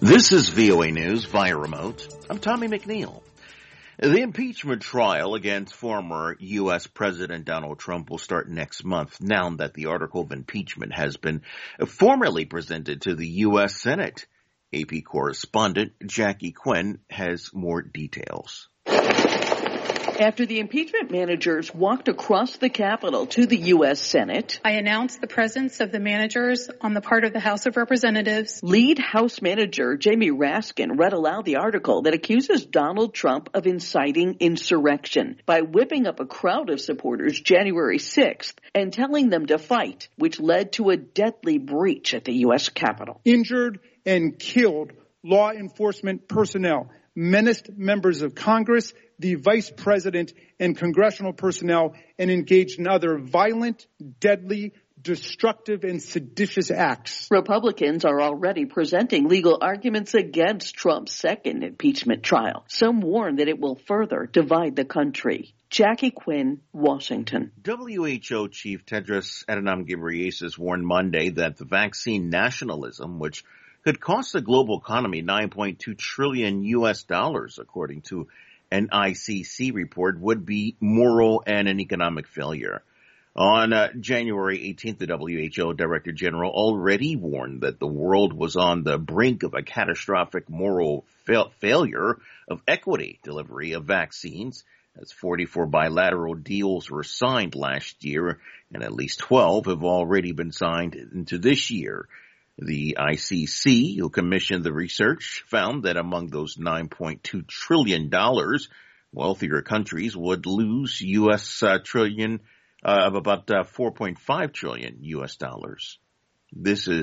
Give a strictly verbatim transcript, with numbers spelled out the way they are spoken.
This is V O A News via remote. I'm Tommy McNeil. The impeachment trial against former U S President Donald Trump will start next month, now that the article of impeachment has been formally presented to the U S Senate. A P correspondent Jackie Quinn has more details. After the impeachment managers walked across the Capitol to the U S Senate, I announced the presence of the managers on the part of the House of Representatives. Lead House Manager Jamie Raskin read aloud the article that accuses Donald Trump of inciting insurrection by whipping up a crowd of supporters January sixth and telling them to fight, which led to a deadly breach at the U S Capitol. Injured and killed law enforcement personnel, menaced members of Congress, the vice president, and congressional personnel, and engaged in other violent, deadly, destructive, and seditious acts. Republicans are already presenting legal arguments against Trump's second impeachment trial. Some warn that it will further divide the country. Jackie Quinn, Washington. W H O Chief Tedros Adhanom Ghebreyesus warned Monday that the vaccine nationalism, which could cost the global economy nine point two trillion U S dollars, according to an I C C report, would be moral and an economic failure. On uh, January eighteenth, the W H O Director General already warned that the world was on the brink of a catastrophic moral fa- failure of equity delivery of vaccines, as forty-four bilateral deals were signed last year, and at least twelve have already been signed into this year. The I C C, who commissioned the research, found that among those nine point two trillion dollars, wealthier countries would lose U S uh, trillion uh, of about uh, four point five trillion U S dollars. This is